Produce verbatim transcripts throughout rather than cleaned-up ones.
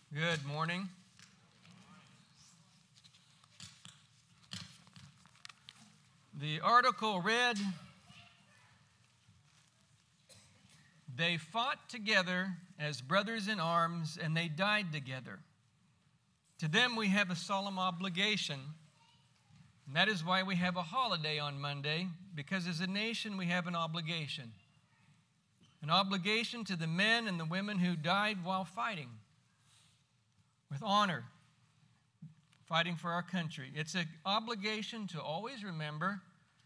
Good morning. The article read, "They fought together as brothers in arms, and they died together. To them we have a solemn obligation, and that is why we have a holiday on Monday, because as a nation we have an obligation. An obligation to the men and the women who died while fighting, with honor, fighting for our country. It's an obligation to always remember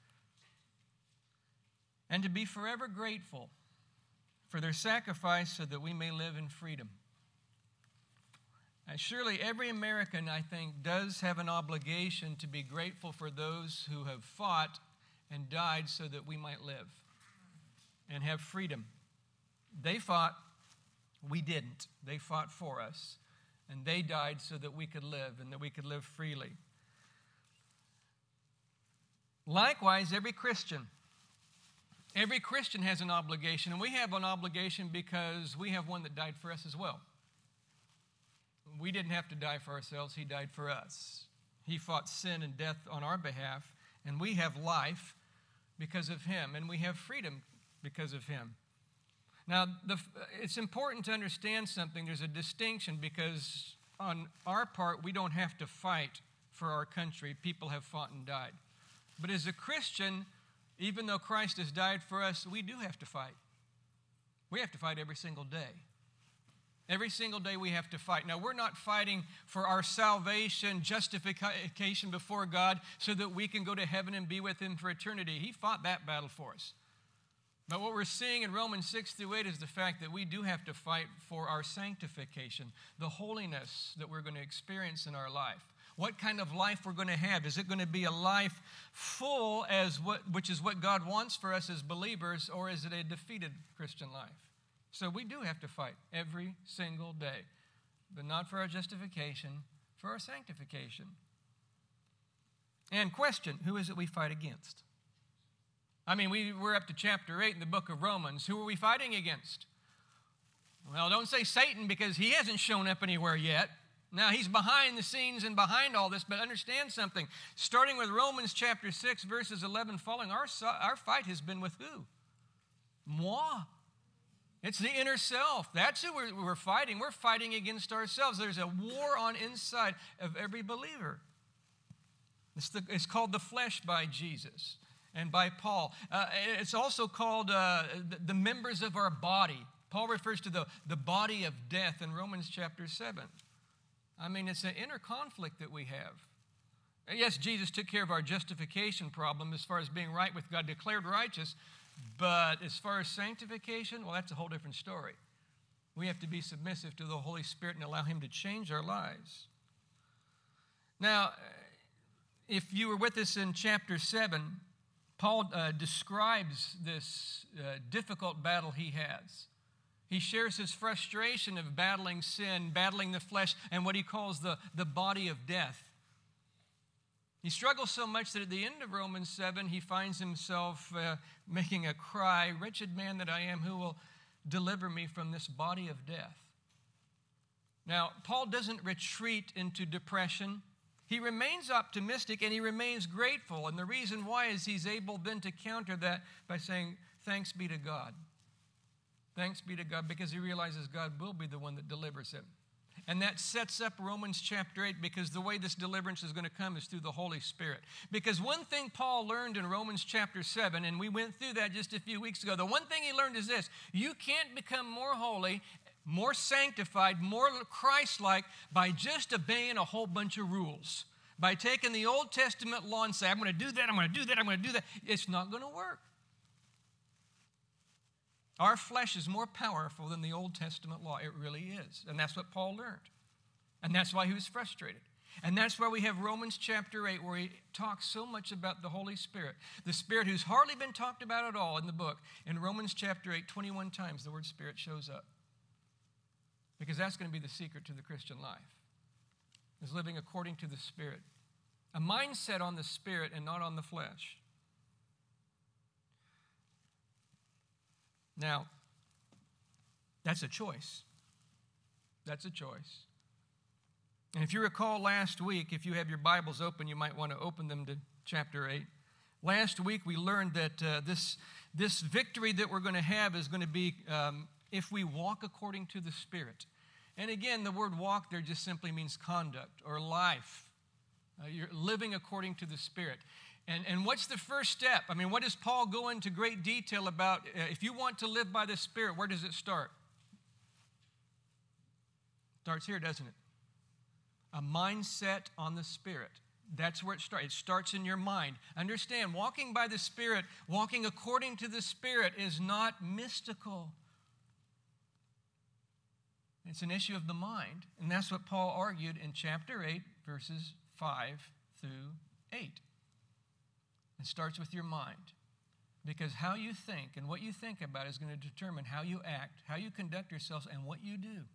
and to be forever grateful for their sacrifice so that we may live in freedom." And surely every American, I think, does have an obligation to be grateful for those who have fought and died so that we might live and have freedom. They fought, we didn't. They fought for us. And they died so that we could live and that we could live freely. Likewise, every Christian, every Christian has an obligation, and we have an obligation because we have one that died for us as well. We didn't have to die for ourselves. He died for us. He fought sin and death on our behalf, and we have life because of him, and we have freedom because of him. Now, the, it's important to understand something. There's a distinction because on our part, we don't have to fight for our country. People have fought and died. But as a Christian, even though Christ has died for us, we do have to fight. We have to fight every single day. Every single day we have to fight. Now, we're not fighting for our salvation, justification before God so that we can go to heaven and be with him for eternity. He fought that battle for us. But what we're seeing in Romans six through eight is the fact that we do have to fight for our sanctification, the holiness that we're going to experience in our life. What kind of life we're going to have? Is it going to be a life full, as what, which is what God wants for us as believers, or is it a defeated Christian life? So we do have to fight every single day, but not for our justification, for our sanctification. And question, who is it we fight against? I mean, we, we're up to chapter eight in the book of Romans. Who are we fighting against? Well, don't say Satan because he hasn't shown up anywhere yet. Now, he's behind the scenes and behind all this, but understand something. Starting with Romans chapter six, verses eleven following, our, our fight has been with who? Moi. It's the inner self. That's who we're, we're fighting. We're fighting against ourselves. There's a war on inside of every believer. It's, the, it's called the flesh by Jesus and by Paul. Uh, it's also called uh, the, the members of our body. Paul refers to the, the body of death in Romans chapter seven. I mean, it's an inner conflict that we have. Yes, Jesus took care of our justification problem as far as being right with God, declared righteous. But as far as sanctification, well, that's a whole different story. We have to be submissive to the Holy Spirit and allow him to change our lives. Now, if you were with us in chapter seven, Paul uh, describes this uh, difficult battle he has. He shares his frustration of battling sin, battling the flesh, and what he calls the, the body of death. He struggles so much that at the end of Romans seven, he finds himself uh, making a cry, "Wretched man that I am, who will deliver me from this body of death?" Now, Paul doesn't retreat into depression. He remains optimistic and he remains grateful. And the reason why is he's able then to counter that by saying, "Thanks be to God." Thanks be to God, because he realizes God will be the one that delivers him. And that sets up Romans chapter eight, because the way this deliverance is going to come is through the Holy Spirit. Because one thing Paul learned in Romans chapter seven, and we went through that just a few weeks ago, the one thing he learned is this: you can't become more holy, more sanctified, more Christ-like by just obeying a whole bunch of rules. By taking the Old Testament law and say, "I'm going to do that, I'm going to do that, I'm going to do that." It's not going to work. Our flesh is more powerful than the Old Testament law. It really is. And that's what Paul learned. And that's why he was frustrated. And that's why we have Romans chapter eight, where he talks so much about the Holy Spirit. The Spirit who's hardly been talked about at all in the book. In Romans chapter eight, twenty-one times the word Spirit shows up. Because that's going to be the secret to the Christian life, is living according to the Spirit. A mindset on the Spirit and not on the flesh. Now, that's a choice. That's a choice. And if you recall last week, if you have your Bibles open, you might want to open them to chapter eight. Last week we learned that uh, this, this victory that we're going to have is going to be um, if we walk according to the Spirit. And again, the word walk there just simply means conduct or life. Uh, you're living according to the Spirit. And, and what's the first step? I mean, what does Paul go into great detail about? Uh, if you want to live by the Spirit, where does it start? It starts here, doesn't it? A mindset on the Spirit. That's where it starts. It starts in your mind. Understand, walking by the Spirit, walking according to the Spirit is not mystical. It's an issue of the mind. And that's what Paul argued in chapter eight, verses five through eight. It starts with your mind. Because how you think and what you think about is going to determine how you act, how you conduct yourselves, and what you do.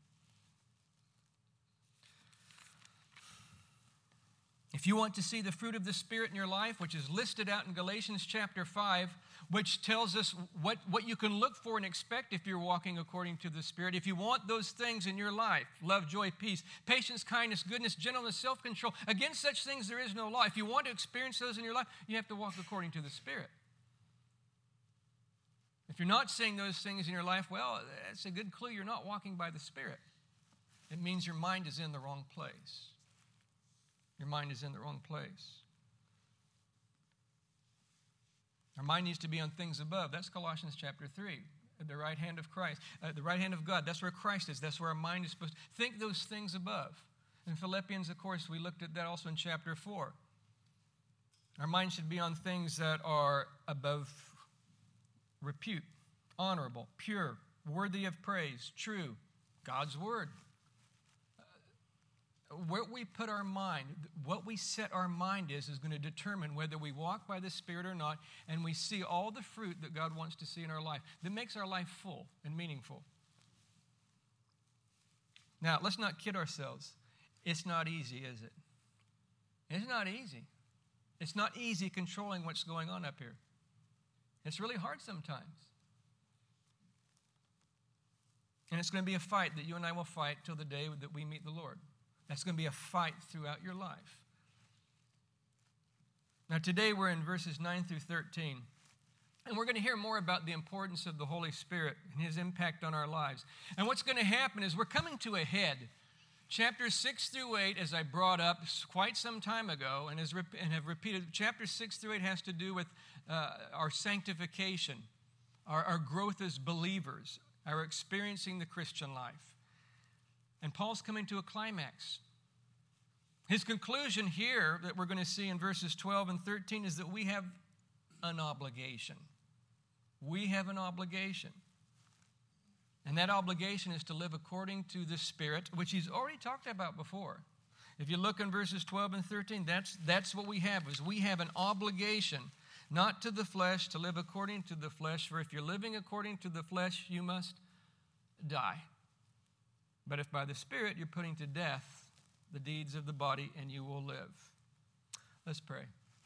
If you want to see the fruit of the Spirit in your life, which is listed out in Galatians chapter five, which tells us what, what you can look for and expect if you're walking according to the Spirit. If you want those things in your life, love, joy, peace, patience, kindness, goodness, gentleness, self-control, against such things there is no law. If you want to experience those in your life, you have to walk according to the Spirit. If you're not seeing those things in your life, well, that's a good clue you're not walking by the Spirit. It means your mind is in the wrong place. Your mind is in the wrong place. Our mind needs to be on things above. That's Colossians chapter three. At the right hand of Christ. At the right hand of God. That's where Christ is. That's where our mind is supposed to think those things above. In Philippians, of course, we looked at that also in chapter four. Our mind should be on things that are above repute, honorable, pure, worthy of praise, true, God's word. Where we put our mind, what we set our mind is, is going to determine whether we walk by the Spirit or not, and we see all the fruit that God wants to see in our life that makes our life full and meaningful. Now, let's not kid ourselves. It's not easy, is it? It's not easy. It's not easy controlling what's going on up here. It's really hard sometimes. And it's going to be a fight that you and I will fight till the day that we meet the Lord. That's going to be a fight throughout your life. Now today we're in verses nine through thirteen. And we're going to hear more about the importance of the Holy Spirit and His impact on our lives. And what's going to happen is we're coming to a head. Chapters six through eight, as I brought up quite some time ago and, has, and have repeated, chapters six through eight has to do with uh, our sanctification, our, our growth as believers, our experiencing the Christian life. And Paul's coming to a climax. His conclusion here that we're going to see in verses twelve and thirteen is that we have an obligation. We have an obligation. And that obligation is to live according to the Spirit, which he's already talked about before. If you look in verses twelve and thirteen, that's, that's what we have, is we have an obligation, not to the flesh, to live according to the flesh. For if you're living according to the flesh, you must die. But if by the Spirit you're putting to death the deeds of the body, and you will live. Let's pray.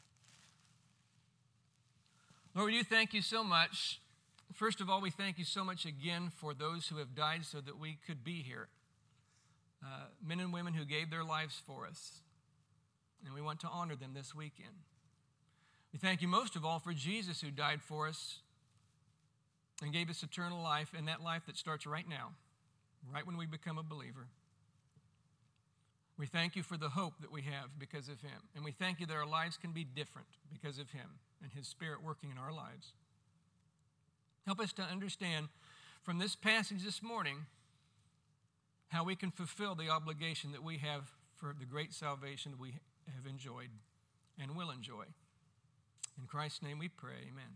Lord, we do thank you so much. First of all, we thank you so much again for those who have died so that we could be here. Uh, men and women who gave their lives for us. And we want to honor them this weekend. We thank you most of all for Jesus who died for us and gave us eternal life, and that life that starts right now. Right when we become a believer. We thank you for the hope that we have because of him. And we thank you that our lives can be different because of him and his Spirit working in our lives. Help us to understand from this passage this morning how we can fulfill the obligation that we have for the great salvation we have enjoyed and will enjoy. In Christ's name we pray, amen.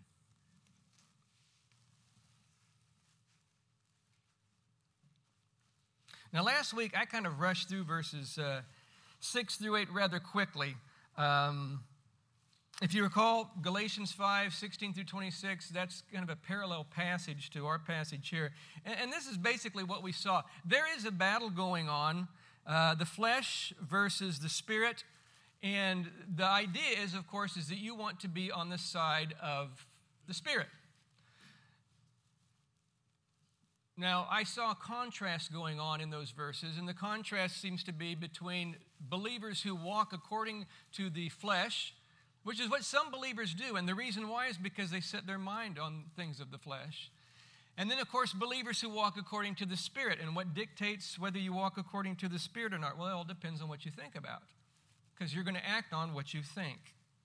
Now, last week, I kind of rushed through verses uh, six through eight rather quickly. Um, if you recall, Galatians five, sixteen through twenty-six, that's kind of a parallel passage to our passage here. And, and this is basically what we saw. There is a battle going on, uh, the flesh versus the Spirit. And the idea is, of course, is that you want to be on the side of the Spirit. Now, I saw a contrast going on in those verses, and the contrast seems to be between believers who walk according to the flesh, which is what some believers do, and the reason why is because they set their mind on things of the flesh. And then, of course, believers who walk according to the Spirit, and what dictates whether you walk according to the Spirit or not? Well, it all depends on what you think about, because you're going to act on what you think.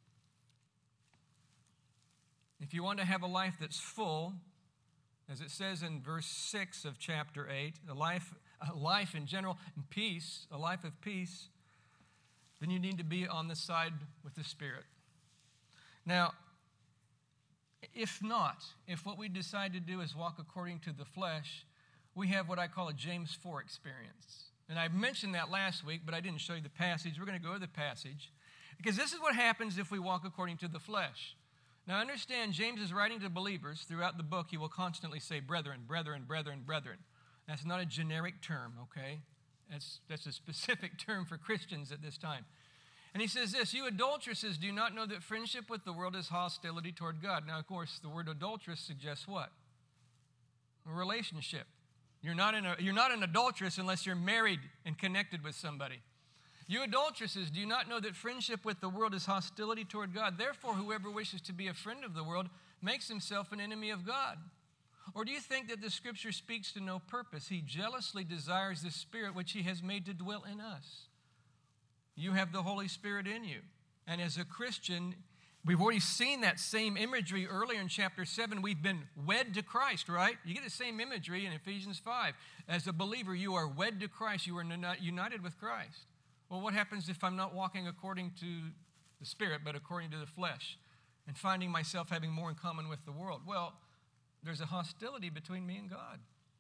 If you want to have a life that's full, as it says in verse six of chapter eight, a life, a life in general, and peace, a life of peace, then you need to be on the side with the Spirit. Now, if not, if what we decide to do is walk according to the flesh, we have what I call a James four experience. And I mentioned that last week, but I didn't show you the passage. We're going to go to the passage, because this is what happens if we walk according to the flesh. Now, understand, James is writing to believers. Throughout the book, he will constantly say, brethren, brethren, brethren, brethren. That's not a generic term, okay? That's, that's a specific term for Christians at this time. And he says this, you adulteresses, do you not know that friendship with the world is hostility toward God? Now, of course, the word adulteress suggests what? A relationship. You're not, in a, you're not an adulteress unless you're married and connected with somebody. You adulteresses, do you not know that friendship with the world is hostility toward God? Therefore, whoever wishes to be a friend of the world makes himself an enemy of God. Or do you think that the Scripture speaks to no purpose? He jealously desires the Spirit which He has made to dwell in us. You have the Holy Spirit in you. And as a Christian, we've already seen that same imagery earlier in chapter seven. We've been wed to Christ, right? You get the same imagery in Ephesians five. As a believer, you are wed to Christ. You are united with Christ. Well, what happens if I'm not walking according to the Spirit, but according to the flesh, and finding myself having more in common with the world? Well, there's a hostility between me and God.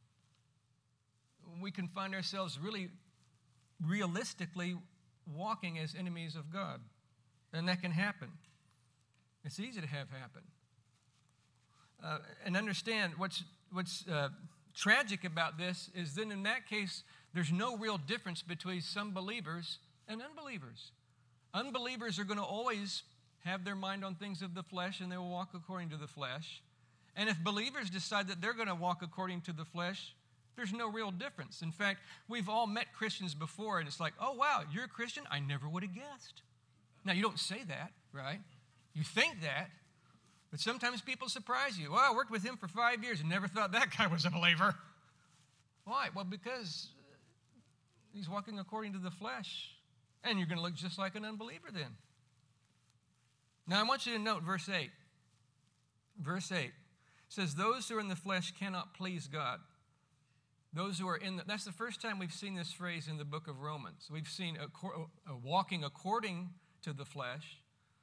We can find ourselves really realistically walking as enemies of God. And that can happen. It's easy to have happen. Uh, and understand what's, what's uh, tragic about this is then in that case, there's no real difference between some believers and unbelievers. Unbelievers are going to always have their mind on things of the flesh, and they will walk according to the flesh. And if believers decide that they're going to walk according to the flesh, there's no real difference. In fact, we've all met Christians before, and it's like, oh, wow, you're a Christian? I never would have guessed. Now, you don't say that, right? You think that. But sometimes people surprise you. Well, I worked with him for five years and never thought that guy was a believer. Why? Well, because he's walking according to the flesh, and you're going to look just like an unbeliever then. Now, I want you to note verse eight. Verse eight says, those who are in the flesh cannot please God. Those who are in the, that's the first time we've seen this phrase in the book of Romans. We've seen a, a walking according to the flesh,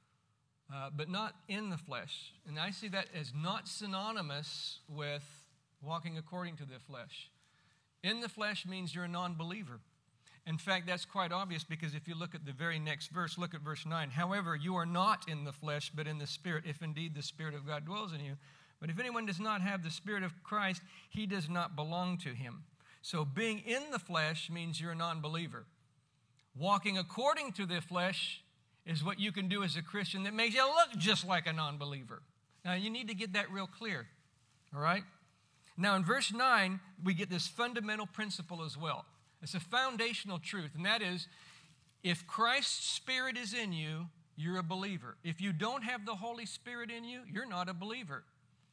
uh, but not in the flesh. And I see that as not synonymous with walking according to the flesh. In the flesh means you're a non-believer. In fact, that's quite obvious because if you look at the very next verse, look at verse nine. However, you are not in the flesh, but in the Spirit, if indeed the Spirit of God dwells in you. But if anyone does not have the Spirit of Christ, he does not belong to him. So being in the flesh means you're a non-believer. Walking according to the flesh is what you can do as a Christian that makes you look just like a non-believer. Now, you need to get that real clear, all right? Now, in verse nine, we get this fundamental principle as well. It's a foundational truth, and that is, if Christ's Spirit is in you, you're a believer. If you don't have the Holy Spirit in you, you're not a believer.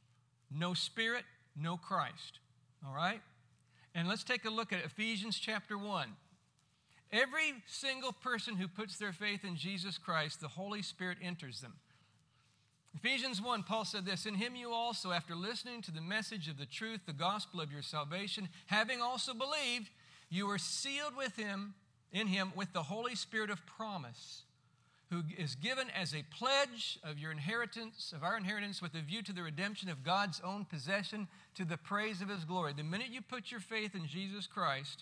No Spirit, no Christ, all right? And let's take a look at Ephesians chapter one. Every single person who puts their faith in Jesus Christ, the Holy Spirit enters them. Ephesians one, Paul said this, in him you also, after listening to the message of the truth, the gospel of your salvation, having also believed, you are sealed with him, in him, with the Holy Spirit of promise, who is given as a pledge of your inheritance, of our inheritance, with a view to the redemption of God's own possession, to the praise of his glory. The minute you put your faith in Jesus Christ,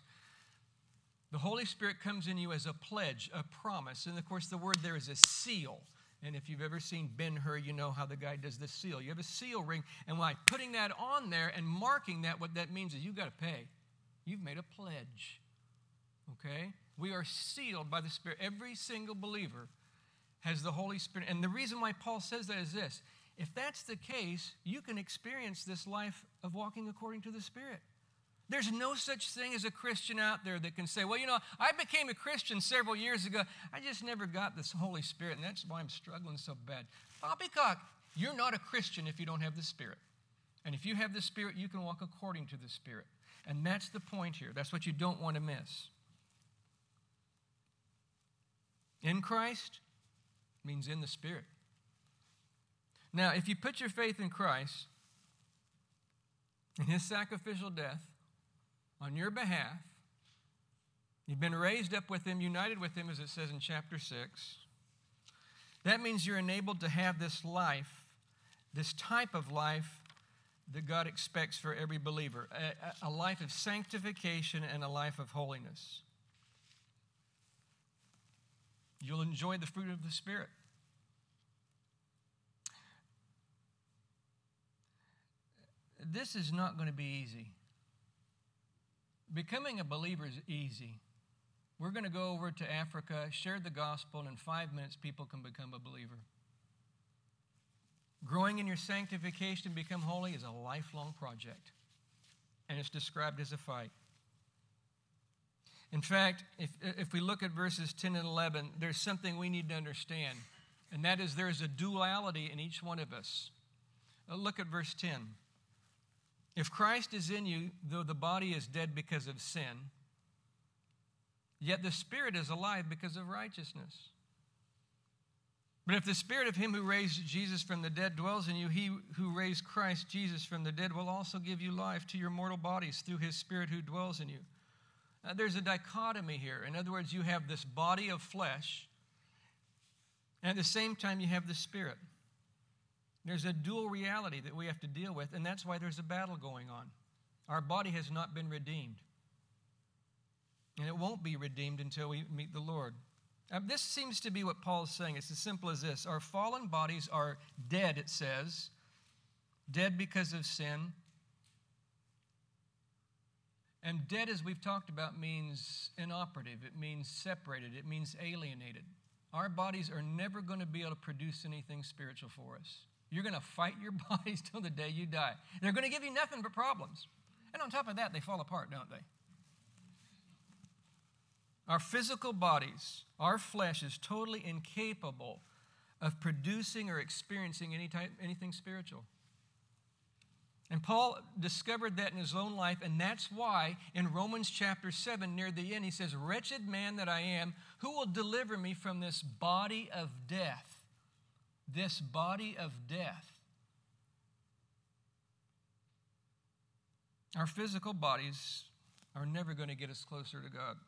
the Holy Spirit comes in you as a pledge, a promise. And of course, the word there is a seal. And if you've ever seen Ben-Hur, you know how the guy does the seal. You have a seal ring, and by putting that on there and marking that, what that means is you've got to pay. You've made a pledge, okay? We are sealed by the Spirit. Every single believer has the Holy Spirit. And the reason why Paul says that is this. If that's the case, you can experience this life of walking according to the Spirit. There's no such thing as a Christian out there that can say, well, you know, I became a Christian several years ago. I just never got this Holy Spirit, and that's why I'm struggling so bad. Poppycock, you're not a Christian if you don't have the Spirit. And if you have the Spirit, you can walk according to the Spirit. And that's the point here. That's what you don't want to miss. In Christ means in the Spirit. Now, if you put your faith in Christ, in His sacrificial death, on your behalf, you've been raised up with Him, united with Him, as it says in chapter six. That means you're enabled to have this life, this type of life that God expects for every believer, a, a life of sanctification and a life of holiness. You'll enjoy the fruit of the Spirit. This is not going to be easy. Becoming a believer is easy. We're going to go over to Africa, share the gospel, and in five minutes people can become a believer. Growing in your sanctification and become holy is a lifelong project, and it's described as a fight. In fact, if, if we look at verses ten and eleven, there's something we need to understand, and that is there is a duality in each one of us. Look at verse ten. If Christ is in you, though the body is dead because of sin, yet the Spirit is alive because of righteousness. But if the Spirit of Him who raised Jesus from the dead dwells in you, He who raised Christ Jesus from the dead will also give you life to your mortal bodies through His Spirit who dwells in you. Now, there's a dichotomy here. In other words, you have this body of flesh, and at the same time you have the Spirit. There's a dual reality that we have to deal with, and that's why there's a battle going on. Our body has not been redeemed, and it won't be redeemed until we meet the Lord. Now, this seems to be what Paul's saying. It's as simple as this. Our fallen bodies are dead, it says, dead because of sin. And dead, as we've talked about, means inoperative. It means separated. It means alienated. Our bodies are never going to be able to produce anything spiritual for us. You're going to fight your bodies till the day you die. They're going to give you nothing but problems. And on top of that, they fall apart, don't they? Our physical bodies, our flesh is totally incapable of producing or experiencing any type, anything spiritual. And Paul discovered that in his own life, and that's why in Romans chapter seven, near the end, he says, "Wretched man that I am, who will deliver me from this body of death?" This body of death. Our physical bodies are never going to get us closer to God.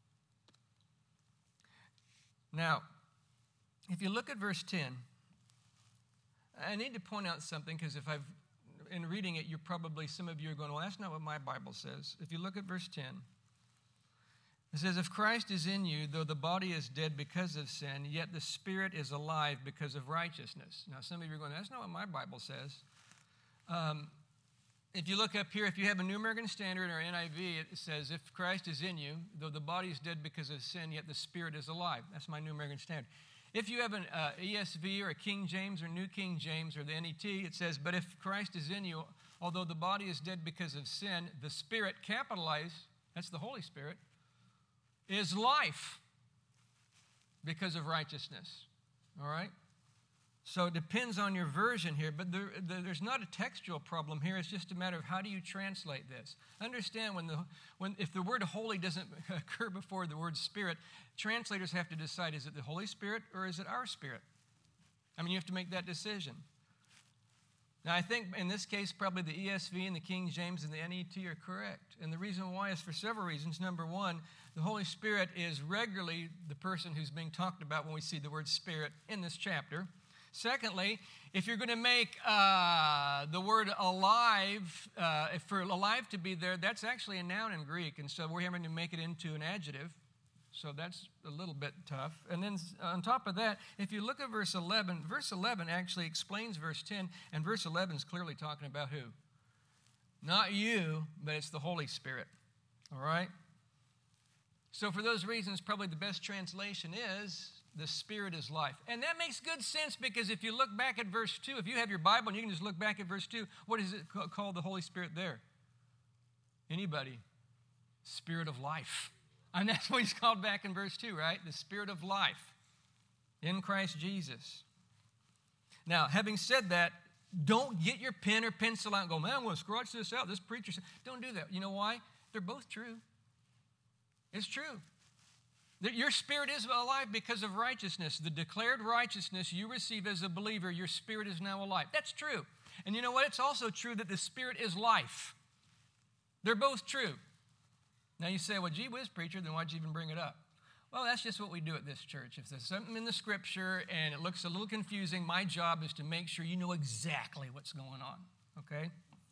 Now, if you look at verse ten, I need to point out something, because if I've, in reading it, you're probably, some of you are going, well, that's not what my Bible says. If you look at verse ten, it says, if Christ is in you, though the body is dead because of sin, yet the Spirit is alive because of righteousness. Now, some of you are going, that's not what my Bible says. Um, if you look up here, if you have a New American Standard or N I V, it says, if Christ is in you, though the body is dead because of sin, yet the Spirit is alive. That's my New American Standard. If you have an uh, E S V or a King James or New King James or the N E T, it says, but if Christ is in you, although the body is dead because of sin, the Spirit, capitalized, that's the Holy Spirit, is life because of righteousness. All right? So it depends on your version here, but there, there, there's not a textual problem here. It's just a matter of how do you translate this. Understand, when the when if the word holy doesn't occur before the word Spirit, translators have to decide, is it the Holy Spirit or is it our spirit? I mean, you have to make that decision. Now, I think in this case, probably the E S V and the King James and the N E T are correct. And the reason why is for several reasons. Number one, the Holy Spirit is regularly the person who's being talked about when we see the word Spirit in this chapter. Secondly, if you're going to make uh, the word alive, uh, if for alive to be there, that's actually a noun in Greek. And so we're having to make it into an adjective. So that's a little bit tough. And then on top of that, if you look at verse eleven, verse eleven actually explains verse ten, and verse eleven is clearly talking about who? Not you, but it's the Holy Spirit. All right? So for those reasons, probably the best translation is the Spirit is life. And that makes good sense, because if you look back at verse two, if you have your Bible and you can just look back at verse two, what is it called, the Holy Spirit there? Anybody? Spirit of life. And that's what he's called back in verse two, right? The Spirit of life in Christ Jesus. Now, having said that, don't get your pen or pencil out and go, man, I'm going to scratch this out. This preacher said, don't do that. You know why? They're both true. It's true. Your spirit is alive because of righteousness. The declared righteousness you receive as a believer, your spirit is now alive. That's true. And you know what? It's also true that the Spirit is life. They're both true. Now you say, well, gee whiz, preacher, then why'd you even bring it up? Well, that's just what we do at this church. If there's something in the Scripture and it looks a little confusing, my job is to make sure you know exactly what's going on, okay?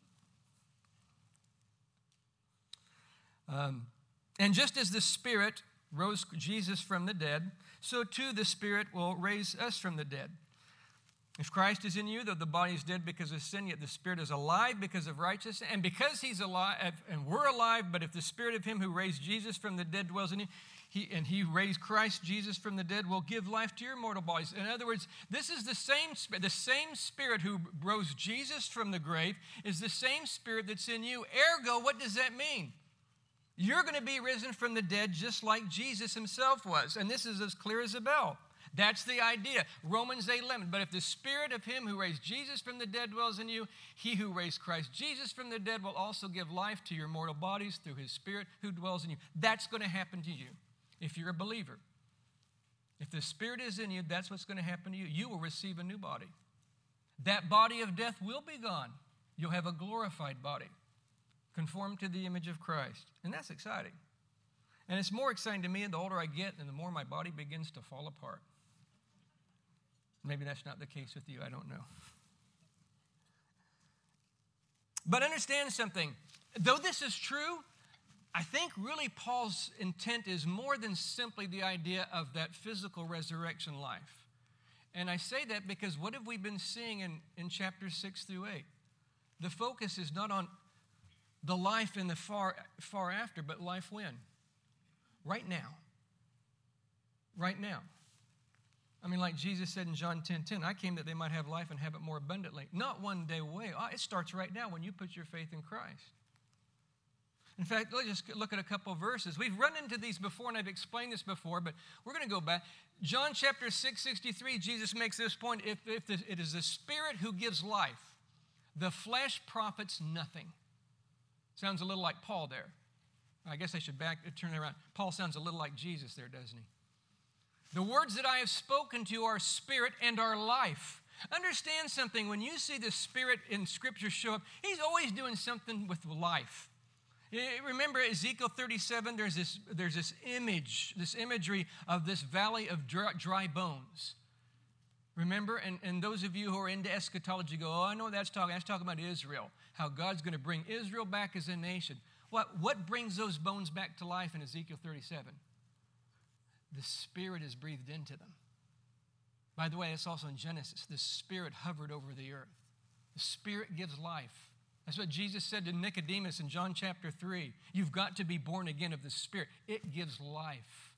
Um, and just as the Spirit rose Jesus from the dead, so too the Spirit will raise us from the dead. If Christ is in you, though the body is dead because of sin, yet the Spirit is alive because of righteousness. And because he's alive, and we're alive, but if the Spirit of him who raised Jesus from the dead dwells in you, he, and he raised Christ Jesus from the dead, will give life to your mortal bodies. In other words, this is the same, the same Spirit who rose Jesus from the grave is the same Spirit that's in you. Ergo, what does that mean? You're going to be risen from the dead just like Jesus himself was. And this is as clear as a bell. That's the idea. Romans eight eleven. But if the Spirit of him who raised Jesus from the dead dwells in you, he who raised Christ Jesus from the dead will also give life to your mortal bodies through his Spirit who dwells in you. That's going to happen to you if you're a believer. If the Spirit is in you, that's what's going to happen to you. You will receive a new body. That body of death will be gone. You'll have a glorified body, conformed to the image of Christ. And that's exciting. And it's more exciting to me the older I get and the more my body begins to fall apart. Maybe that's not the case with you. I don't know. But understand something. Though this is true, I think really Paul's intent is more than simply the idea of that physical resurrection life. And I say that because what have we been seeing in, in chapters six through eight? The focus is not on the life in the far, far after, but life when? Right now. Right now. I mean, like Jesus said in John ten ten, I came that they might have life and have it more abundantly. Not one day away. It starts right now when you put your faith in Christ. In fact, let's just look at a couple of verses. We've run into these before, and I've explained this before, but we're going to go back. John chapter six sixty-three, Jesus makes this point. If, if the, it is the Spirit who gives life, the flesh profits nothing. Sounds a little like Paul there. I guess I should back turn it around. Paul sounds a little like Jesus there, doesn't he? The words that I have spoken to you are spirit and are life. Understand something. When you see the Spirit in Scripture show up, he's always doing something with life. Remember Ezekiel thirty-seven, there's this, there's this image, this imagery of this valley of dry, dry bones. Remember? And, and those of you who are into eschatology go, oh, I know what that's talking. That's talking about Israel, how God's going to bring Israel back as a nation. What, what brings those bones back to life in Ezekiel thirty-seven? The Spirit is breathed into them. By the way, it's also in Genesis. The Spirit hovered over the earth. The Spirit gives life. That's what Jesus said to Nicodemus in John chapter three. You've got to be born again of the Spirit. It gives life.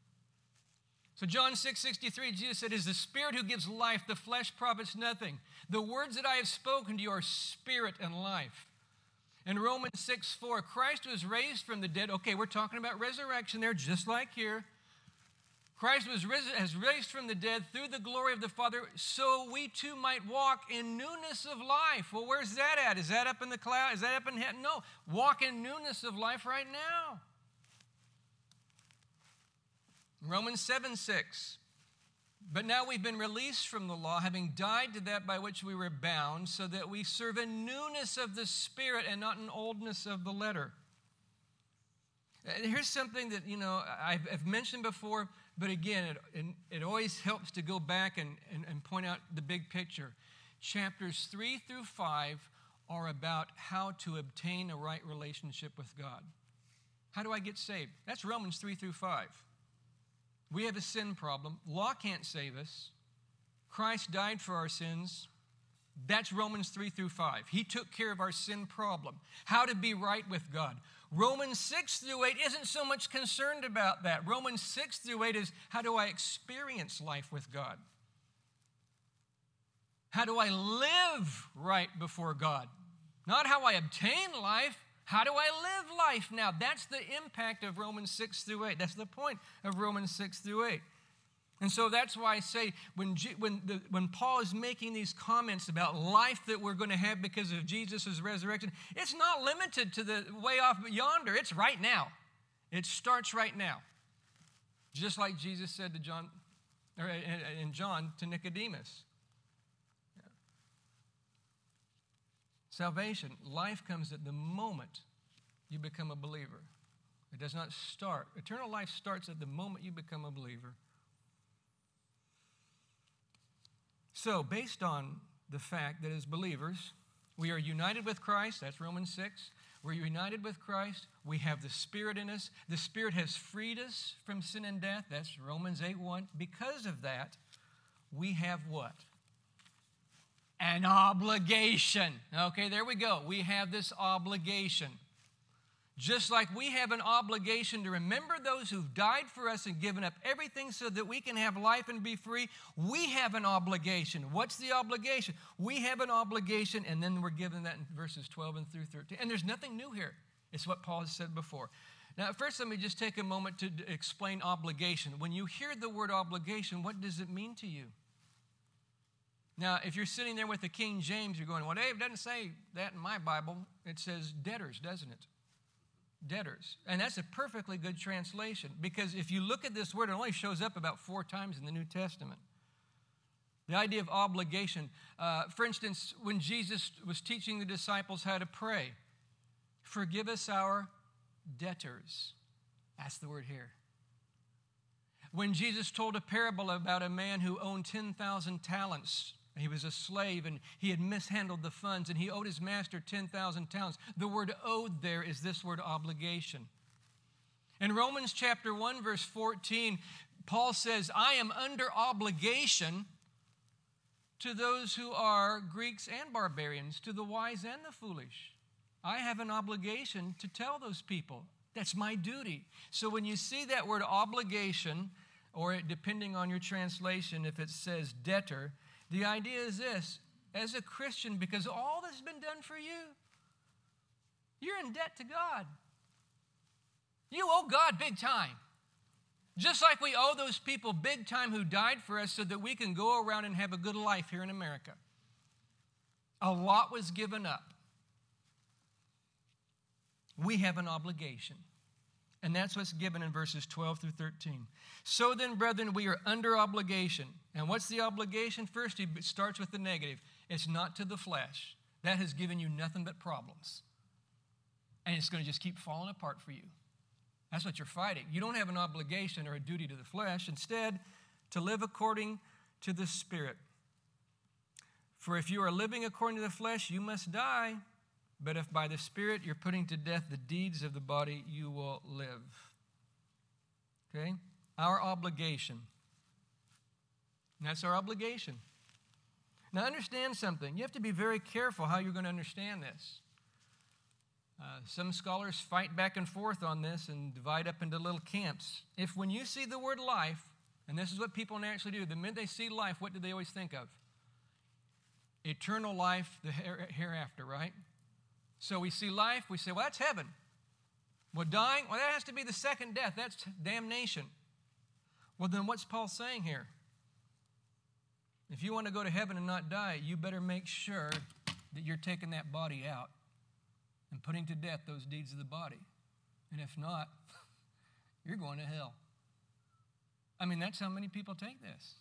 So John six sixty-three, Jesus said, it is the Spirit who gives life. The flesh profits nothing. The words that I have spoken to you are spirit and life. In Romans six four, Christ was raised from the dead. Okay, we're talking about resurrection there, just like here. Christ was risen, has raised from the dead through the glory of the Father, so we too might walk in newness of life. Well, where's that at? Is that up in the cloud? Is that up in heaven? No. Walk in newness of life right now. Romans seven six. But now we've been released from the law, having died to that by which we were bound, so that we serve in newness of the Spirit and not in oldness of the letter. Here's something that, you know, I've, I've mentioned before, but again, it, it, it always helps to go back and, and, and point out the big picture. Chapters three through five are about how to obtain a right relationship with God. How do I get saved? That's Romans three through five. We have a sin problem. Law can't save us. Christ died for our sins. That's Romans three through five. He took care of our sin problem. How to be right with God. Romans six through eight isn't so much concerned about that. Romans six through eight is how do I experience life with God? How do I live right before God? Not how I obtain life. How do I live life now? That's the impact of Romans six through eight. That's the point of Romans six through eight. And so that's why I say when, G, when, the, when Paul is making these comments about life that we're going to have because of Jesus' resurrection, it's not limited to the way off yonder. It's right now. It starts right now. Just like Jesus said to John, or in John to Nicodemus. Salvation, life comes at the moment you become a believer. It does not start. Eternal life starts at the moment you become a believer. So, based on the fact that as believers, we are united with Christ, that's Romans six. We're united with Christ. We have the Spirit in us. The Spirit has freed us from sin and death. That's Romans eight one. Because of that, we have what? An obligation. Okay, there we go. We have this obligation. Just like we have an obligation to remember those who've died for us and given up everything so that we can have life and be free, we have an obligation. What's the obligation? We have an obligation, and then we're given that in verses twelve and through thirteen. And there's nothing new here. It's what Paul has said before. Now, first, let me just take a moment to explain obligation. When you hear the word obligation, what does it mean to you? Now, if you're sitting there with the King James, you're going, well, Dave, it doesn't say that in my Bible. It says debtors, doesn't it? Debtors. And that's a perfectly good translation, because if you look at this word, it only shows up about four times in the New Testament. The idea of obligation. Uh, for instance, when Jesus was teaching the disciples how to pray, forgive us our debtors. That's the word here. When Jesus told a parable about a man who owned ten thousand talents, he was a slave and he had mishandled the funds and he owed his master ten thousand talents. The word owed there is this word obligation. In Romans chapter one, verse fourteen, Paul says, I am under obligation to those who are Greeks and barbarians, to the wise and the foolish. I have an obligation to tell those people. That's my duty. So when you see that word obligation, or depending on your translation, if it says debtor, the idea is this: as a Christian, because all that's been done for you, you're in debt to God. You owe God big time. Just like we owe those people big time who died for us so that we can go around and have a good life here in America. A lot was given up. We have an obligation. And that's what's given in verses twelve through thirteen. So then, brethren, we are under obligation. And what's the obligation? First, he starts with the negative. It's not to the flesh. That has given you nothing but problems. And it's going to just keep falling apart for you. That's what you're fighting. You don't have an obligation or a duty to the flesh. Instead, to live according to the Spirit. For if you are living according to the flesh, you must die. But if by the Spirit you're putting to death the deeds of the body, you will live. Okay? Our obligation. And that's our obligation. Now understand something. You have to be very careful how you're going to understand this. Uh, some scholars fight back and forth on this and divide up into little camps. If when you see the word life, and this is what people naturally do, the minute they see life, what do they always think of? Eternal life, the hereafter, right? So we see life, we say, well, that's heaven. Well, dying, well, that has to be the second death. That's damnation. Well, then what's Paul saying here? If you want to go to heaven and not die, you better make sure that you're taking that body out and putting to death those deeds of the body. And if not, you're going to hell. I mean, that's how many people take this.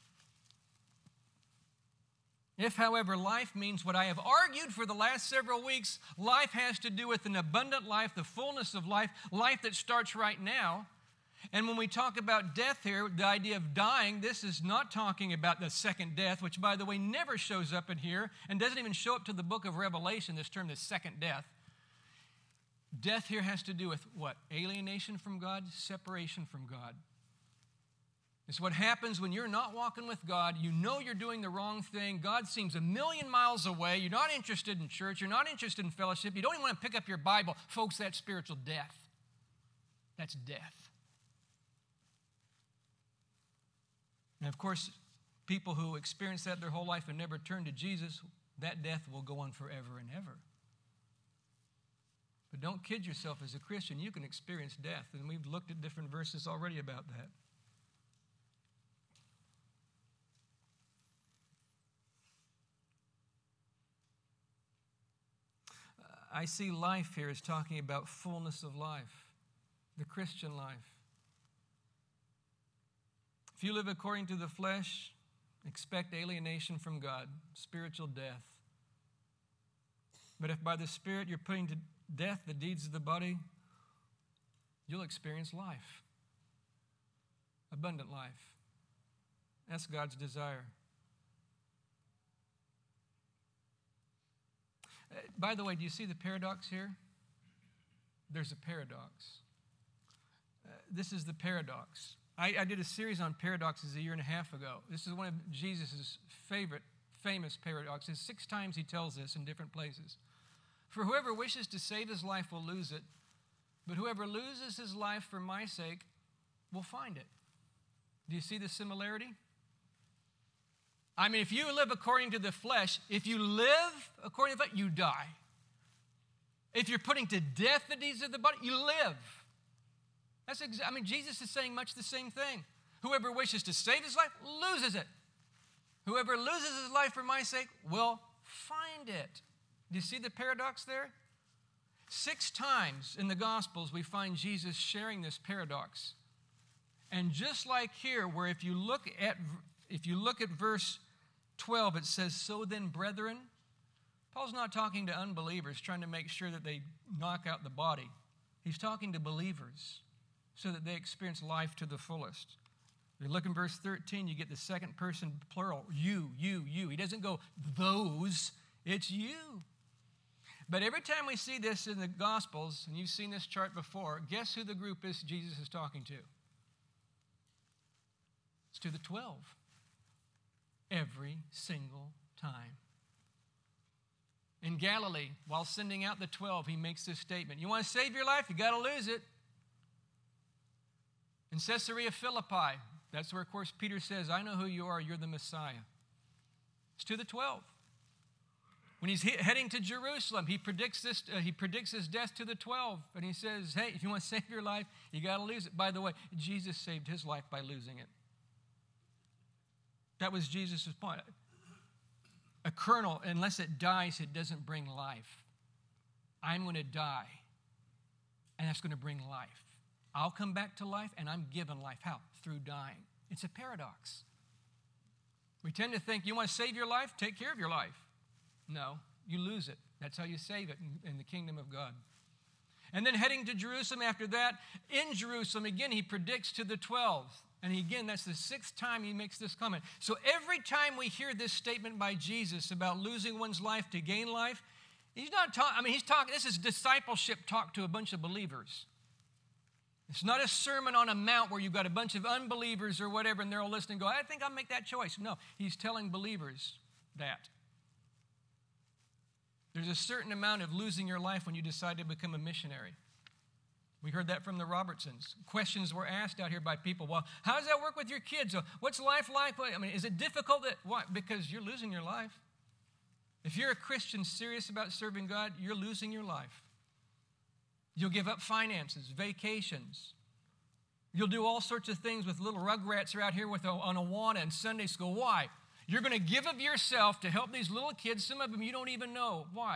If, however, life means what I have argued for the last several weeks, life has to do with an abundant life, the fullness of life, life that starts right now. And when we talk about death here, the idea of dying, this is not talking about the second death, which, by the way, never shows up in here and doesn't even show up to the book of Revelation, this term, the second death. Death here has to do with what? Alienation from God, separation from God. It's what happens when you're not walking with God. You know you're doing the wrong thing. God seems a million miles away. You're not interested in church. You're not interested in fellowship. You don't even want to pick up your Bible. Folks, that's spiritual death. That's death. And of course, people who experience that their whole life and never turn to Jesus, that death will go on forever and ever. But don't kid yourself. As a Christian, you can experience death. And we've looked at different verses already about that. I see life here as talking about fullness of life, the Christian life. If you live according to the flesh, expect alienation from God, spiritual death. But if by the Spirit you're putting to death the deeds of the body, you'll experience life, abundant life. That's God's desire. Uh, by the way, do you see the paradox here? There's a paradox. Uh, this is the paradox. I, I did a series on paradoxes a year and a half ago. This is one of Jesus' favorite, famous paradoxes. Six times he tells this in different places. For whoever wishes to save his life will lose it, but whoever loses his life for my sake will find it. Do you see the similarity? I mean, if you live according to the flesh, if you live according to the flesh, you die. If you're putting to death the deeds of the body, you live. That's exa- I mean, Jesus is saying much the same thing. Whoever wishes to save his life loses it. Whoever loses his life for my sake will find it. Do you see the paradox there? Six times in the Gospels we find Jesus sharing this paradox. And just like here, where if you look at if you look at verse twelve, it says, "So then, brethren," Paul's not talking to unbelievers, trying to make sure that they knock out the body. He's talking to believers so that they experience life to the fullest. You look in verse thirteen, you get the second person plural, you, you, you. He doesn't go, those, it's you. But every time we see this in the Gospels, and you've seen this chart before, guess who the group is Jesus is talking to? It's to the twelve. Every single time. In Galilee, while sending out the twelve, he makes this statement. You want to save your life? You got to lose it. In Caesarea Philippi, that's where, of course, Peter says, I know who you are. You're the Messiah. It's to the twelve. When he's he- heading to Jerusalem, he predicts this. Uh, he predicts his death to the twelve. And he says, hey, if you want to save your life, you got to lose it. By the way, Jesus saved his life by losing it. That was Jesus' point. A kernel, unless it dies, it doesn't bring life. I'm going to die, and that's going to bring life. I'll come back to life, and I'm given life. How? Through dying. It's a paradox. We tend to think, you want to save your life? Take care of your life. No, you lose it. That's how you save it in, in the kingdom of God. And then heading to Jerusalem after that, in Jerusalem, again, he predicts to the twelve. And again, that's the sixth time he makes this comment. So every time we hear this statement by Jesus about losing one's life to gain life, he's not talking, I mean, he's talking, this is discipleship talk to a bunch of believers. It's not a sermon on a mount where you've got a bunch of unbelievers or whatever, and they're all listening and go, I think I'll make that choice. No, he's telling believers that. There's a certain amount of losing your life when you decide to become a missionary. We heard that from the Robertsons. Questions were asked out here by people. Well, how does that work with your kids? What's life like? I mean, is it difficult? That, why? Because you're losing your life. If you're a Christian serious about serving God, you're losing your life. You'll give up finances, vacations. You'll do all sorts of things with little rugrats are out here with a, on Awana and Sunday school. Why? You're going to give of yourself to help these little kids, some of them you don't even know. Why?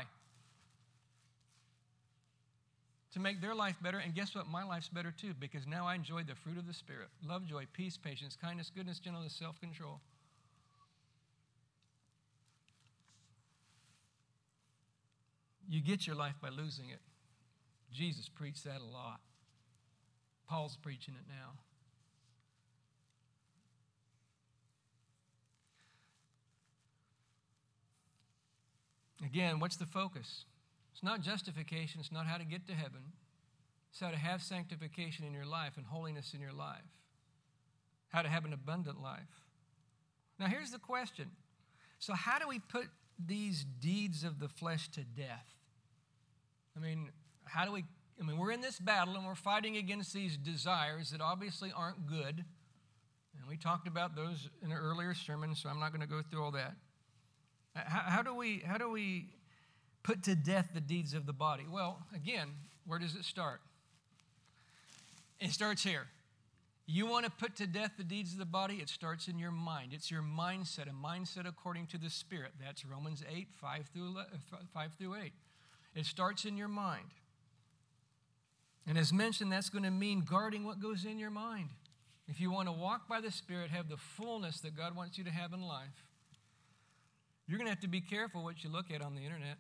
To make their life better. And guess what? My life's better too, because now I enjoy the fruit of the Spirit. Love, joy, peace, patience, kindness, goodness, gentleness, self-control. You get your life by losing it. Jesus preached that a lot. Paul's preaching it now. Again, what's the focus? It's not justification. It's not how to get to heaven. It's how to have sanctification in your life and holiness in your life. How to have an abundant life. Now, here's the question. So how do we put these deeds of the flesh to death? I mean, how do we, I mean, we're in this battle and we're fighting against these desires that obviously aren't good. And we talked about those in an earlier sermon, so I'm not going to go through all that. How, how do we, how do we Put to death the deeds of the body. Well, again, where does it start? It starts here. You want to put to death the deeds of the body? It starts in your mind. It's your mindset, a mindset according to the Spirit. That's Romans eight, five through eight. It starts in your mind. And as mentioned, that's going to mean guarding what goes in your mind. If you want to walk by the Spirit, have the fullness that God wants you to have in life, you're going to have to be careful what you look at on the internet.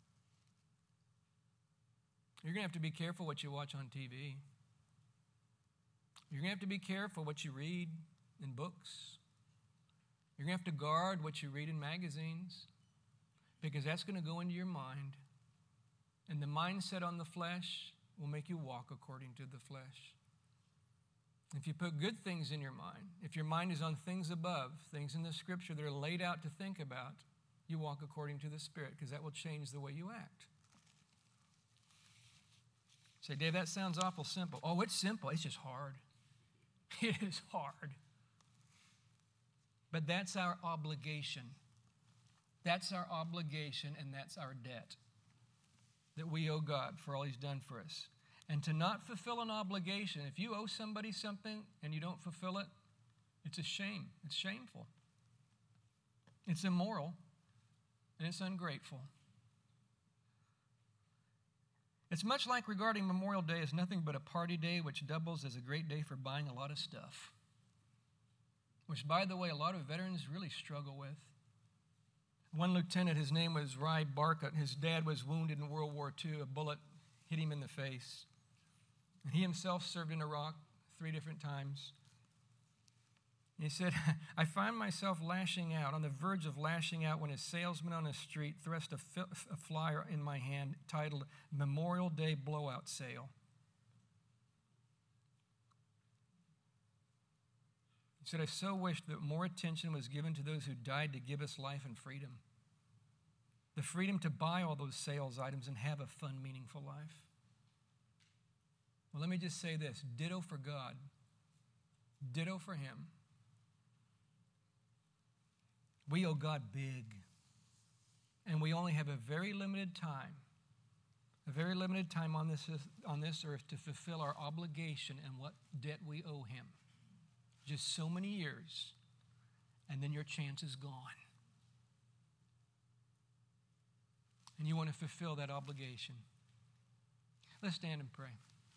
You're going to have to be careful what you watch on T V. You're going to have to be careful what you read in books. You're going to have to guard what you read in magazines, because that's going to go into your mind. And the mindset on the flesh will make you walk according to the flesh. If you put good things in your mind, if your mind is on things above, things in the Scripture that are laid out to think about, you walk according to the Spirit, because that will change the way you act. Say, Dave, that sounds awful simple. Oh, it's simple. It's just hard. It is hard. But that's our obligation. That's our obligation, and that's our debt that we owe God for all He's done for us. And to not fulfill an obligation, if you owe somebody something and you don't fulfill it, it's a shame. It's shameful. It's immoral, and it's ungrateful. It's much like regarding Memorial Day as nothing but a party day which doubles as a great day for buying a lot of stuff, which, by the way, a lot of veterans really struggle with. One lieutenant, his name was Ry Barkett. His dad was wounded in World War Two. A bullet hit him in the face. And he himself served in Iraq three different times. He said, I find myself lashing out, on the verge of lashing out, when a salesman on the street thrust a, fi- a flyer in my hand titled Memorial Day Blowout Sale. He said, I so wished that more attention was given to those who died to give us life and freedom. The freedom to buy all those sales items and have a fun, meaningful life. Well, let me just say this. Ditto for God. Ditto for Him. We owe God big. And we only have a very limited time, a very limited time on this, on this earth to fulfill our obligation and what debt we owe Him. Just so many years, and then your chance is gone. And you want to fulfill that obligation. Let's stand and pray.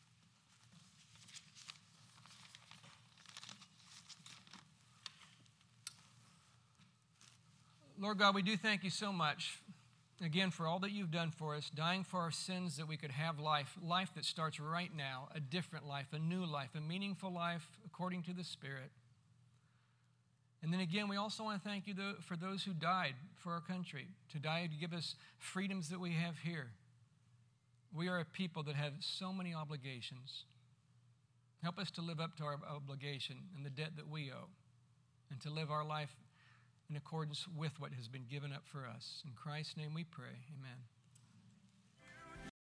Lord God, we do thank you so much, again, for all that you've done for us, dying for our sins that we could have life, life that starts right now, a different life, a new life, a meaningful life according to the Spirit. And then again, we also want to thank you for those who died for our country, to die to give us freedoms that we have here. We are a people that have so many obligations. Help us to live up to our obligation and the debt that we owe, and to live our life in accordance with what has been given up for us. In Christ's name we pray, amen.